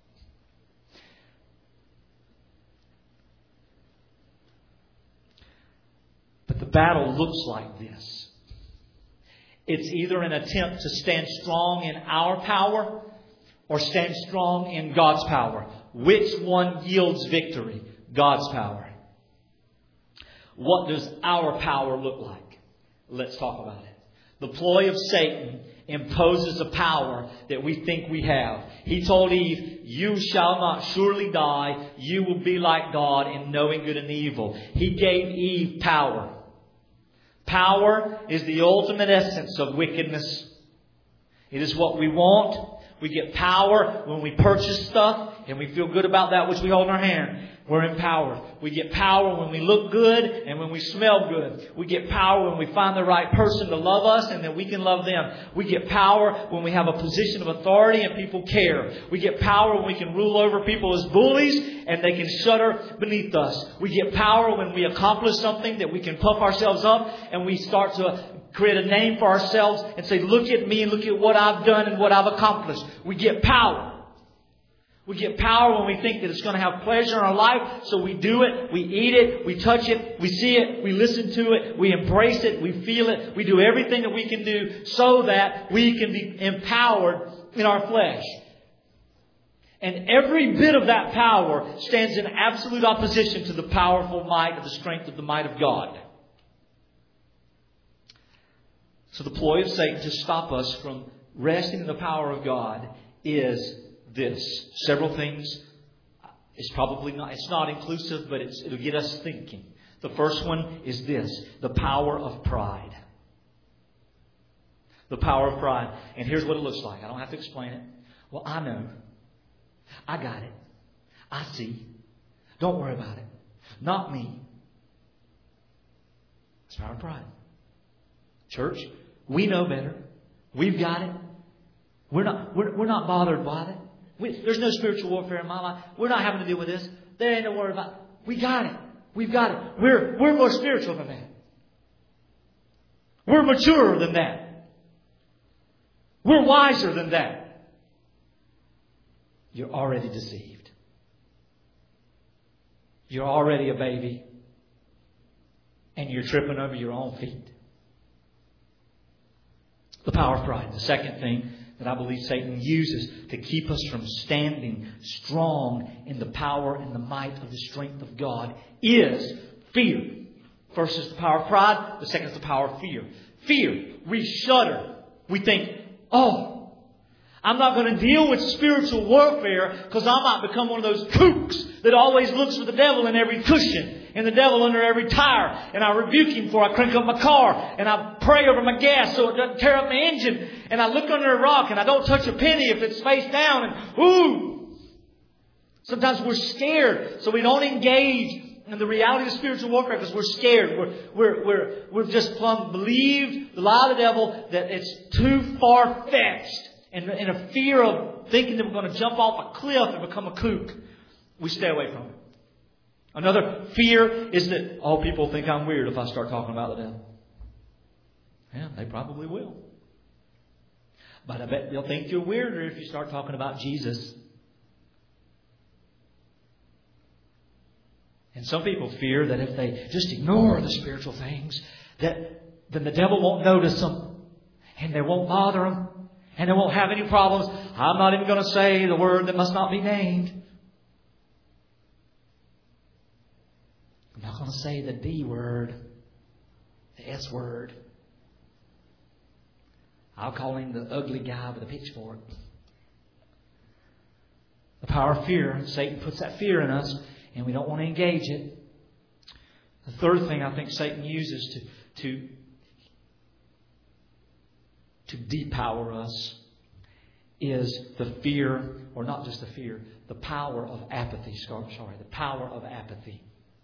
But the battle looks like this. It's either an attempt to stand strong in our power or stand strong in God's power? Which one yields victory? God's power. What does our power look like? Let's talk about it. The ploy of Satan imposes a power that we think we have. He told Eve, you shall not surely die. You will be like God in knowing good and evil. He gave Eve power. Power is the ultimate essence of wickedness. It is what we want. We get power when we purchase stuff and we feel good about that which we hold in our hand. We're empowered. We get power when we look good and when we smell good. We get power when we find the right person to love us and that we can love them. We get power when we have a position of authority and people care. We get power when we can rule over people as bullies and they can shudder beneath us. We get power when we accomplish something that we can puff ourselves up and we start to create a name for ourselves and say, look at me and look at what I've done and what I've accomplished. We get power. We get power when we think that it's going to have pleasure in our life. So we do it. We eat it. We touch it. We see it. We listen to it. We embrace it. We feel it. We do everything that we can do so that we can be empowered in our flesh. And every bit of that power stands in absolute opposition to the powerful might of the strength of the might of God. So the ploy of Satan to stop us from resting in the power of God is this. Several things. It's not inclusive, but it'll get us thinking. The first one is this. The power of pride. The power of pride. And here's what it looks like. I don't have to explain it. Well, I know. I got it. I see. Don't worry about it. Not me. It's the power of pride. Church, we know better. We've got it. We're not bothered by it. There's no spiritual warfare in my life. We're not having to deal with this. There ain't no worry about it. We got it. We've got it. We're more spiritual than that. We're maturer than that. We're wiser than that. You're already deceived. You're already a baby. And you're tripping over your own feet. The power of pride. The second thing that I believe Satan uses to keep us from standing strong in the power and the might of the strength of God is fear. First is the power of pride. The second is the power of fear. Fear. We shudder. We think, oh, I'm not going to deal with spiritual warfare because I might become one of those kooks that always looks for the devil in every cushion and the devil under every tire. And I rebuke him before I crank up my car. And I pray over my gas so it doesn't tear up my engine. And I look under a rock and I don't touch a penny if it's face down. And ooh! Sometimes we're scared, so we don't engage in the reality of spiritual warfare because we're scared. We've just plumb believed the lie of the devil that it's too far-fetched. And in a fear of thinking that we're going to jump off a cliff and become a kook, we stay away from it. Another fear is that, oh, people think I'm weird if I start talking about the devil. Yeah, they probably will. But I bet they'll think you're weirder if you start talking about Jesus. And some people fear that if they just ignore the spiritual things, that then the devil won't notice them and they won't bother them and they won't have any problems. I'm not even going to say the word that must not be named. I'm not going to say the D word, the S word. I'll call him the ugly guy with a pitchfork. The power of fear. Satan puts that fear in us and we don't want to engage it. The third thing I think Satan uses to depower us is the fear, or not just the fear, the power of apathy. The power of apathy.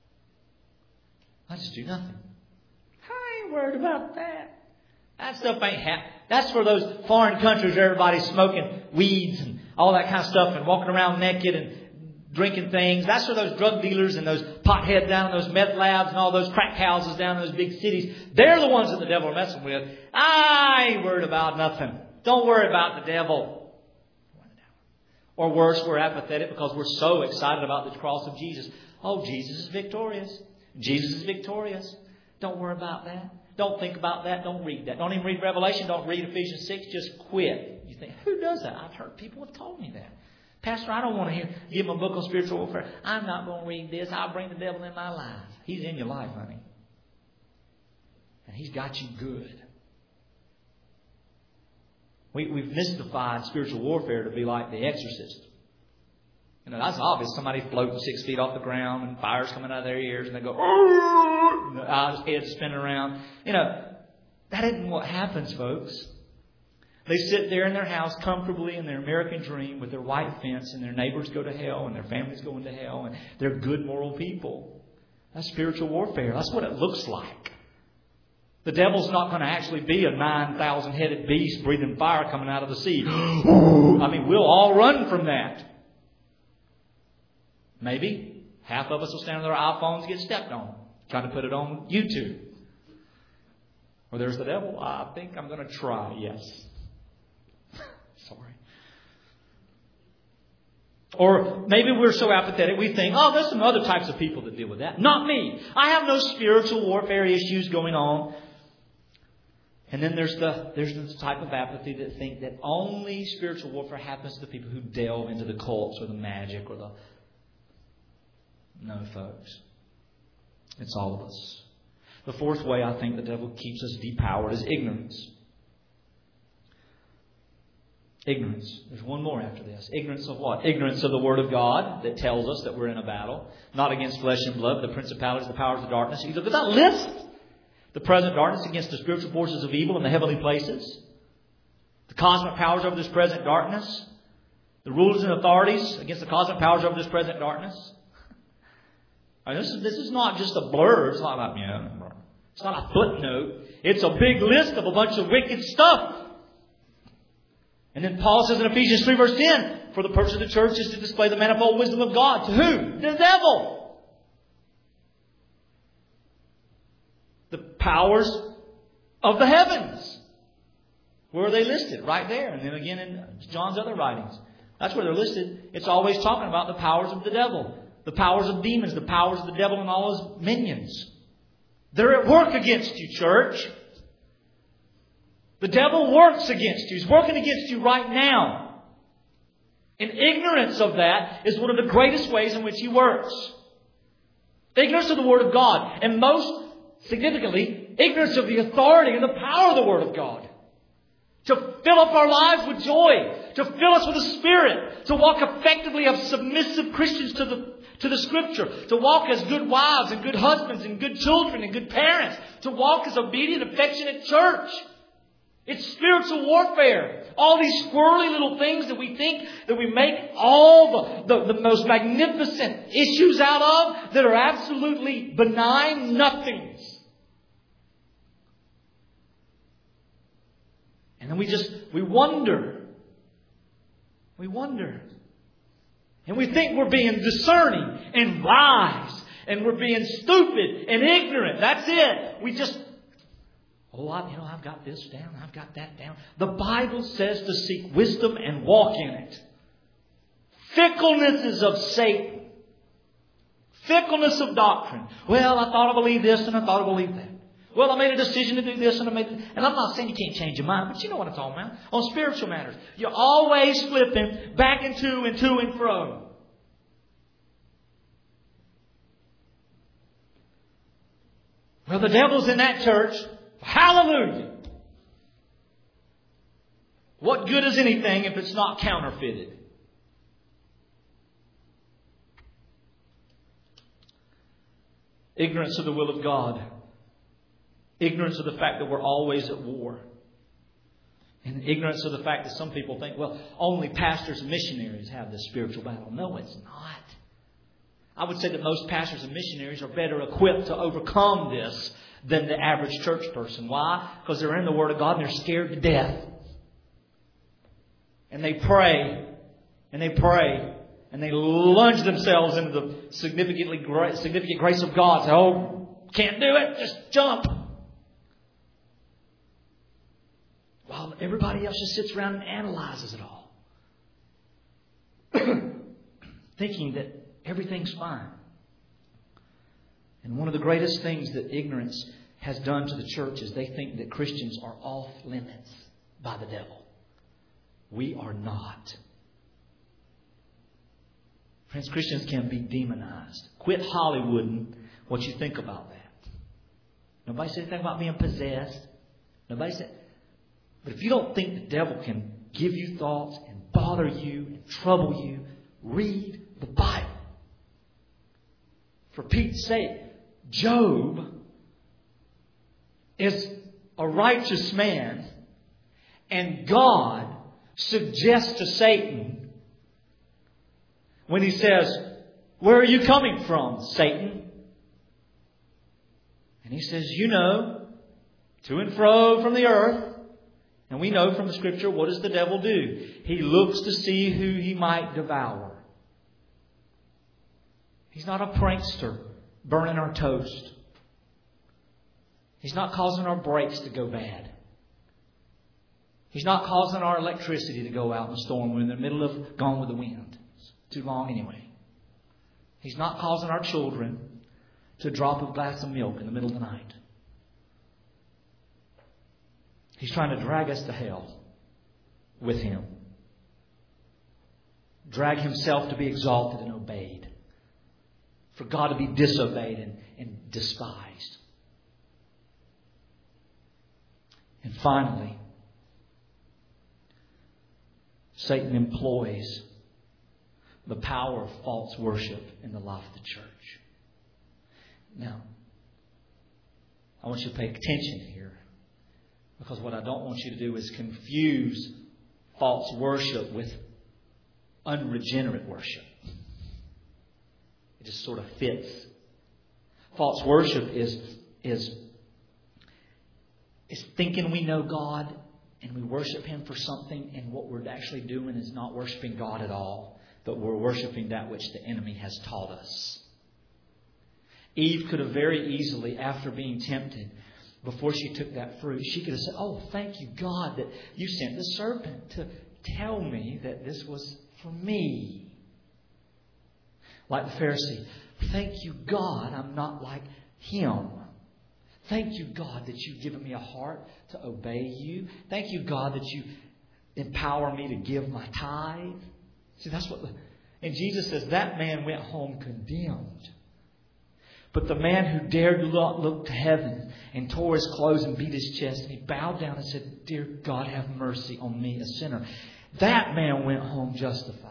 I just do nothing. I ain't worried about that. That stuff ain't happening. That's for those foreign countries where everybody's smoking weeds and all that kind of stuff and walking around naked and drinking things. That's for those drug dealers and those potheads down in those meth labs and all those crack houses down in those big cities. They're the ones that the devil are messing with. I ain't worried about nothing. Don't worry about the devil. Or worse, we're apathetic because we're so excited about the cross of Jesus. Oh, Jesus is victorious. Jesus is victorious. Don't worry about that. Don't think about that. Don't read that. Don't even read Revelation. Don't read Ephesians 6. Just quit. You think, who does that? I've heard people have told me that. Pastor, I don't want to give him a book on spiritual warfare. I'm not going to read this. I'll bring the devil in my life. He's in your life, honey. And he's got you good. We've mystified spiritual warfare to be like The Exorcist. You know, that's obvious. Somebody floating 6 feet off the ground and fire's coming out of their ears and they go, "Arr!" and the eyes, head spinning around. You know, that isn't what happens, folks. They sit there in their house comfortably in their American dream with their white fence, and their neighbors go to hell and their families go into hell, and they're good moral people. That's spiritual warfare. That's what it looks like. The devil's not going to actually be a 9,000-headed beast breathing fire coming out of the sea. I mean, we'll all run from that. Maybe half of us will stand on their iPhones and get stepped on, trying to put it on YouTube. Or there's the devil. I think I'm going to try. Yes. Sorry. Or maybe we're so apathetic we think, oh, there's some other types of people that deal with that. Not me. I have no spiritual warfare issues going on. And then there's this type of apathy that think that only spiritual warfare happens to the people who delve into the cults or the magic or the... No, folks. It's all of us. The fourth way I think the devil keeps us depowered is ignorance. Ignorance. There's one more after this. Ignorance of what? Ignorance of the Word of God that tells us that we're in a battle. Not against flesh and blood, but the principalities, the powers of darkness. You look at that list. The present darkness against the spiritual forces of evil in the heavenly places. The cosmic powers over this present darkness. The rulers and authorities against the cosmic powers over this present darkness. This is not just a blur. It's not like, it's not a footnote. It's a big list of a bunch of wicked stuff. And then Paul says in Ephesians 3 verse 10, for the purpose of the church is to display the manifold wisdom of God. To who? The devil. The powers of the heavens. Where are they listed? Right there. And then again in John's other writings. That's where they're listed. It's always talking about the powers of the devil. The powers of demons. The powers of the devil and all his minions. They're at work against you, church. The devil works against you. He's working against you right now. And ignorance of that is one of the greatest ways in which he works. Ignorance of the Word of God. And most significantly, ignorance of the authority and the power of the Word of God. To fill up our lives with joy. To fill us with the Spirit. To walk effectively as submissive Christians to the Scripture. To walk as good wives and good husbands and good children and good parents. To walk as obedient, affectionate church. It's spiritual warfare. All these squirrely little things that we think that we make all the most magnificent issues out of that are absolutely benign nothings. And then we wonder. We wonder. And we think we're being discerning and wise. And we're being stupid and ignorant. That's it. We just... I've got this down. I've got that down. The Bible says to seek wisdom and walk in it. Fickleness is of Satan. Fickleness of doctrine. Well, I thought I believed this and I thought I believed that. Well, I made a decision to do this and and I'm not saying you can't change your mind, but you know what I'm talking about. On spiritual matters. You're always flipping back and to and fro. Well, the devil's in that church. Hallelujah! What good is anything if it's not counterfeited? Ignorance of the will of God. Ignorance of the fact that we're always at war. And ignorance of the fact that some people think, well, only pastors and missionaries have this spiritual battle. No, it's not. I would say that most pastors and missionaries are better equipped to overcome this than the average church person. Why? Because they're in the Word of God and they're scared to death. And they pray. And they pray. And they lunge themselves into the significant grace of God. Say, oh, can't do it. Just jump. While everybody else just sits around and analyzes it all. Thinking that everything's fine. And one of the greatest things that ignorance has done to the church is they think that Christians are off limits by the devil. We are not. Friends, Christians can be demonized. Quit Hollywooding what you think about that. Nobody said anything about being possessed. Nobody said. But if you don't think the devil can give you thoughts and bother you and trouble you, read the Bible. For Pete's sake, Job is a righteous man, and God suggests to Satan when he says, "Where are you coming from, Satan?" And he says, "You know, to and fro from the earth." And we know from the Scripture, what does the devil do? He looks to see who he might devour. He's not a prankster burning our toast. He's not causing our brakes to go bad. He's not causing our electricity to go out in a storm. We're in the middle of Gone with the Wind. It's too long anyway. He's not causing our children to drop a glass of milk in the middle of the night. He's trying to drag us to hell with him. Drag himself to be exalted and obeyed. For God to be disobeyed and despised. And finally, Satan employs the power of false worship in the life of the church. Now, I want you to pay attention here. Because what I don't want you to do is confuse false worship with unregenerate worship. It just sort of fits. False worship is thinking we know God and we worship Him for something, and what we're actually doing is not worshiping God at all, but we're worshiping that which the enemy has taught us. Eve could have very easily, after being tempted, before she took that fruit, she could have said, "Oh, thank you, God, that you sent the serpent to tell me that this was for me." Like the Pharisee, "Thank you, God, I'm not like him. Thank you, God, that you've given me a heart to obey you. Thank you, God, that you empower me to give my tithe." See, that's what and Jesus says that man went home condemned. But the man who dared look to heaven and tore his clothes and beat his chest, and he bowed down and said, "Dear God, have mercy on me, a sinner," that man went home justified.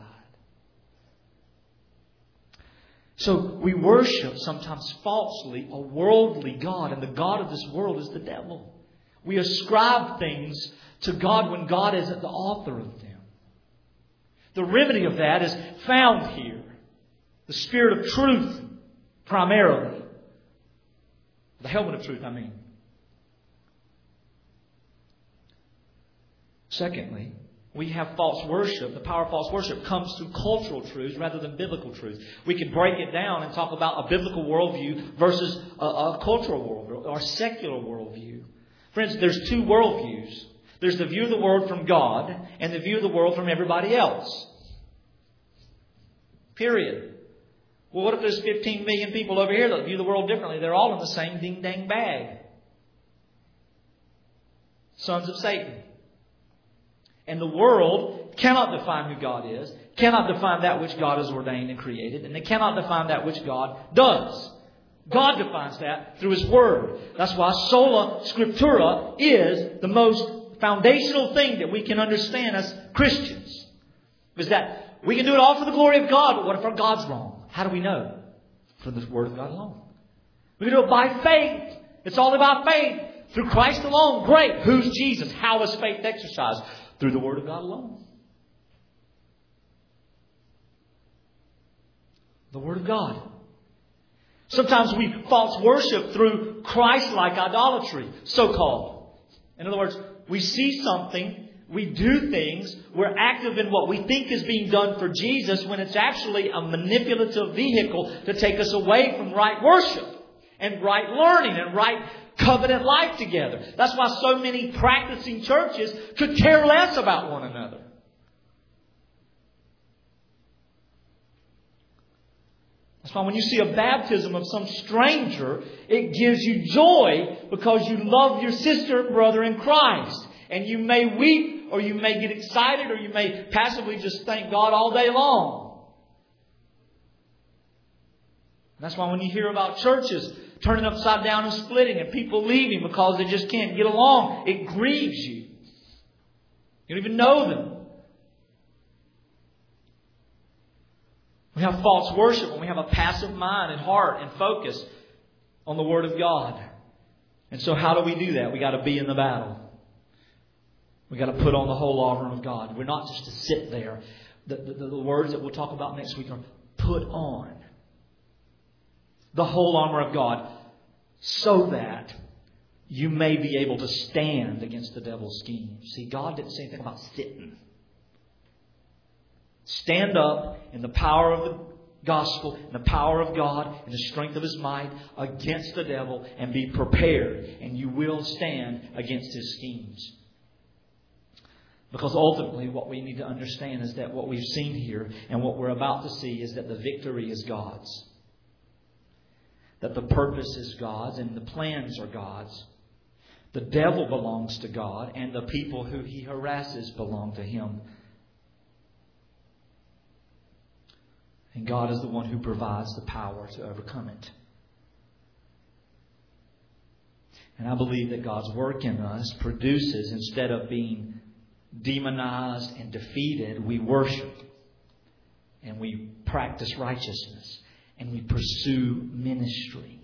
So we worship sometimes falsely a worldly God, and the God of this world is the devil. We ascribe things to God when God isn't the author of them. The remedy of that is found here. The Spirit of truth, primarily. The helmet of truth, I mean. Secondly, we have false worship. The power of false worship comes through cultural truths rather than biblical truths. We can break it down and talk about a biblical worldview versus a cultural worldview or a secular worldview. Friends, there's two worldviews. There's the view of the world from God and the view of the world from everybody else. Period. Well, what if there's 15 million people over here that view the world differently? They're all in the same ding-dang bag. Sons of Satan. And the world cannot define who God is, cannot define that which God has ordained and created, and they cannot define that which God does. God defines that through His Word. That's why sola scriptura is the most foundational thing that we can understand as Christians. Is that we can do it all for the glory of God, but what if our God's wrong? How do we know? From the Word of God alone. We can do it by faith. It's all about faith. Through Christ alone. Great. Who's Jesus? How is faith exercised? Through the Word of God alone. The Word of God. Sometimes we false worship through Christ-like idolatry, so-called. In other words, we see something, we do things, we're active in what we think is being done for Jesus when it's actually a manipulative vehicle to take us away from right worship and right learning and right covenant life together. That's why so many practicing churches could care less about one another. That's why when you see a baptism of some stranger, it gives you joy because you love your sister and brother in Christ. And you may weep weak, or you may get excited, or you may passively just thank God all day long. That's why when you hear about churches turning upside down and splitting and people leaving because they just can't get along, it grieves you. You don't even know them. We have false worship when we have a passive mind and heart and focus on the Word of God. And so how do we do that? We got to be in the battle. We got to put on the whole armor of God. We're not just to sit there. The words that we'll talk about next week are put on the whole armor of God so that you may be able to stand against the devil's schemes. See, God didn't say anything about sitting. Stand up in the power of the gospel, in the power of God, in the strength of His might against the devil, and be prepared. And you will stand against his schemes. Because ultimately what we need to understand is that what we've seen here and what we're about to see is that the victory is God's. That the purpose is God's and the plans are God's. The devil belongs to God and the people who he harasses belong to him. And God is the one who provides the power to overcome it. And I believe that God's work in us produces, instead of being demonized and defeated, we worship. And we practice righteousness. And we pursue ministry.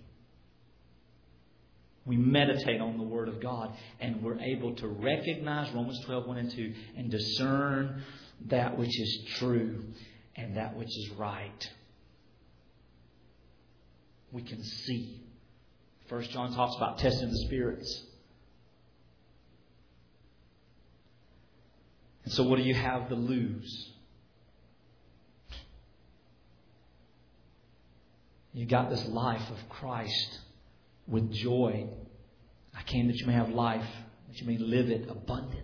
We meditate on the Word of God. And we're able to recognize Romans 12, 1 and 2. And discern that which is true. And that which is right. We can see. 1 John talks about testing the spirits. And so what do you have to lose? You got this life of Christ with joy. I came that you may have life, that you may live it abundantly.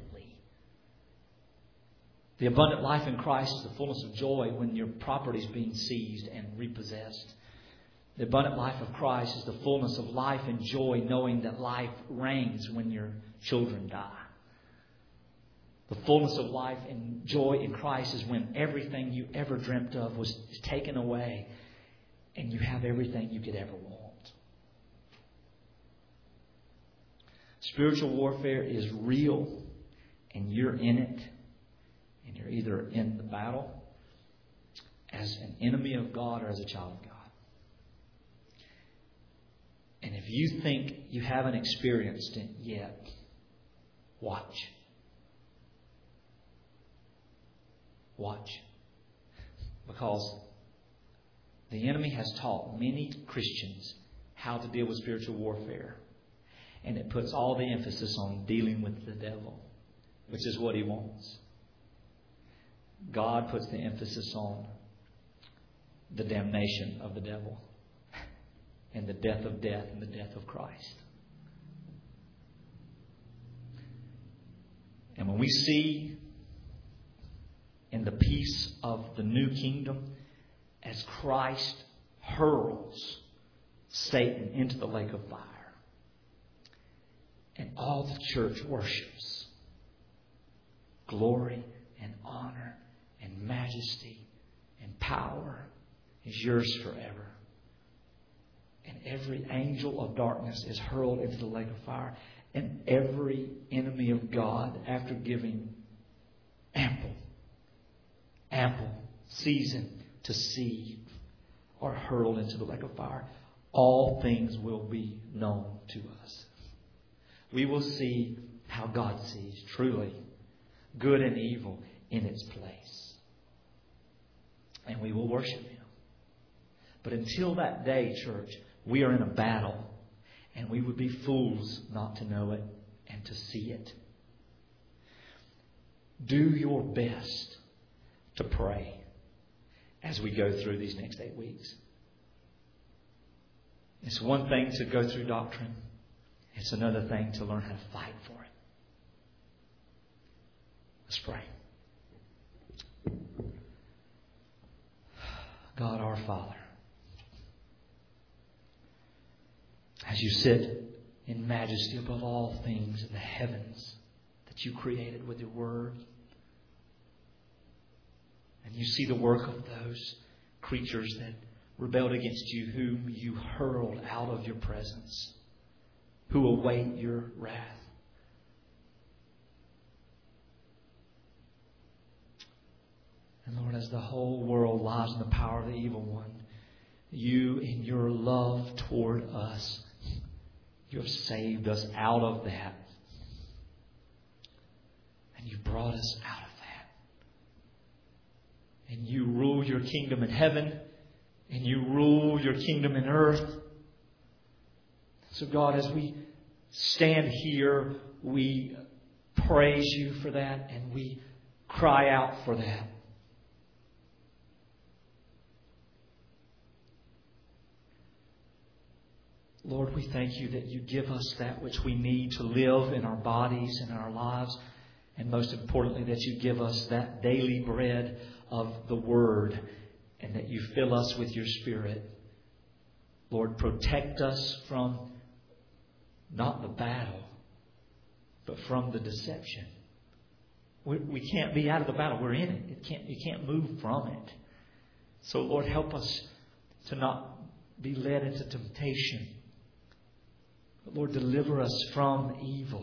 The abundant life in Christ is the fullness of joy when your property is being seized and repossessed. The abundant life of Christ is the fullness of life and joy, knowing that life reigns when your children die. The fullness of life and joy in Christ is when everything you ever dreamt of was taken away and you have everything you could ever want. Spiritual warfare is real and you're in it. And you're either in the battle as an enemy of God or as a child of God. And if you think you haven't experienced it yet, watch. Watch. Because the enemy has taught many Christians how to deal with spiritual warfare. And it puts all the emphasis on dealing with the devil, which is what he wants. God puts the emphasis on the damnation of the devil and the death of death and the death of Christ. And when we see in the peace of the new kingdom, as Christ hurls Satan into the lake of fire, and all the church worships, glory and honor and majesty and power is yours forever. And every angel of darkness is hurled into the lake of fire. And every enemy of God, after giving ample season to see, are hurled into the lake of fire. All things will be known to us. We will see how God sees, truly, good and evil in its place. And we will worship Him. But until that day, church, we are in a battle. And we would be fools not to know it and to see it. Do your best to pray as we go through these next 8 weeks. It's one thing to go through doctrine. It's another thing to learn how to fight for it. Let's pray. God our Father, as you sit in majesty above all things in the heavens, the that you created with your Word. And you see the work of those creatures that rebelled against you, whom you hurled out of your presence, who await your wrath. And Lord, as the whole world lies in the power of the evil one, you, in your love toward us, you have saved us out of that. And you brought us out of that. And you rule your kingdom in heaven. And you rule your kingdom in earth. So God, as we stand here, we praise you for that. And we cry out for that. Lord, we thank you that you give us that which we need to live in our bodies and in our lives. And most importantly, that you give us that daily bread of the Word. And that you fill us with your Spirit. Lord, protect us from not the battle, but from the deception. We can't be out of the battle. We're in it. You can't move from it. So, Lord, help us to not be led into temptation. But Lord, deliver us from evil.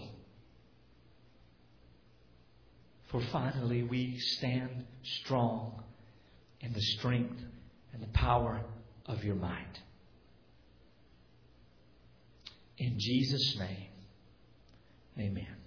For finally we stand strong in the strength and the power of your might. In Jesus' name, amen.